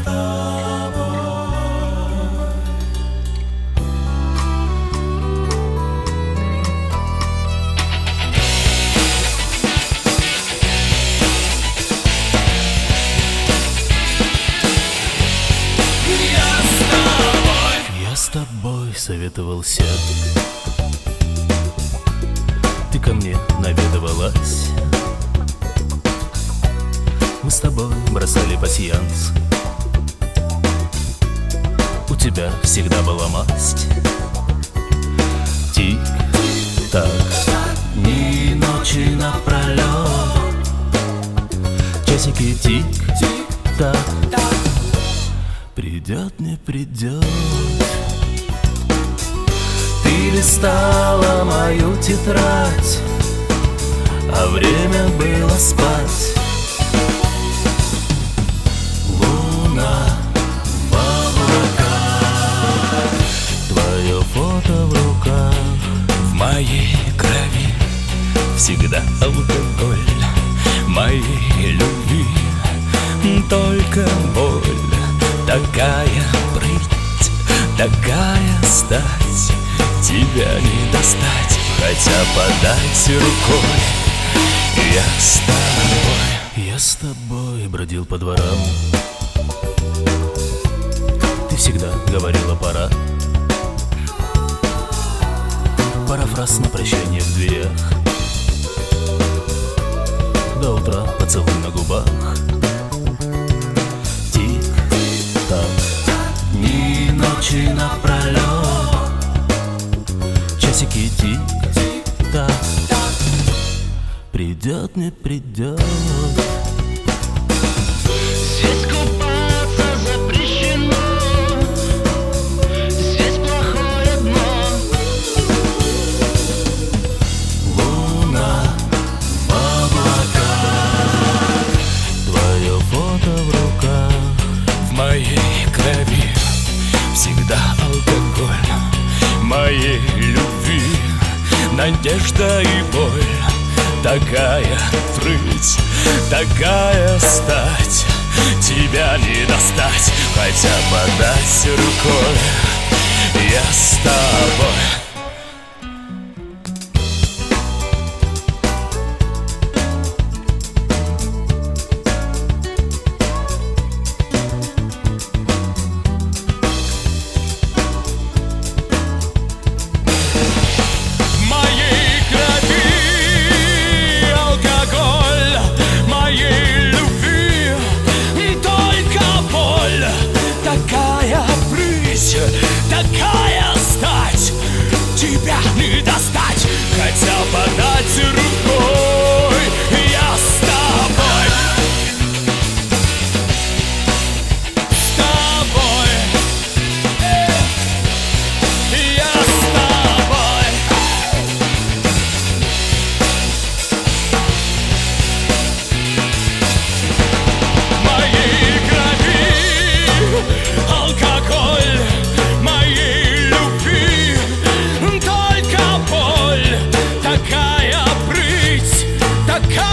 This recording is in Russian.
С тобой советовался, ты ко мне наведывалась. Мы с тобой бросали пасьянс, у тебя всегда была масть. Тик-так, дни и ночи напролет, часики тик-так, придет, не придет. Ты листала мою тетрадь, а время было спать. Луна в облаках, твое фото в руках. В моей крови всегда алкоголь, моей любви только боль. Такая прыть, такая стать, тебя не достать, хотя подать рукой. Я с тобой. Я с тобой бродил по дворам, ты всегда говорила пора. Парафраз на прощание в дверях, до утра поцелуй на губах. Тик-так, дни и ночи напролет, часики тик-так, придет, не придет. Здесь купаться запрещено, здесь плохое дно. Луна в облаках, твое фото в руках. В моей крови всегда алкоголь, моей любви надежда и боль. Такая прыть, такая стать, тебя не достать, хотя подать рукой. Я с тобой. Такая стать, тебя не достать, хотя подать рукой. Я с тобой. С тобой. Я с тобой. В моей крови алкоголь, моей любви только боль. Такая прыть, такая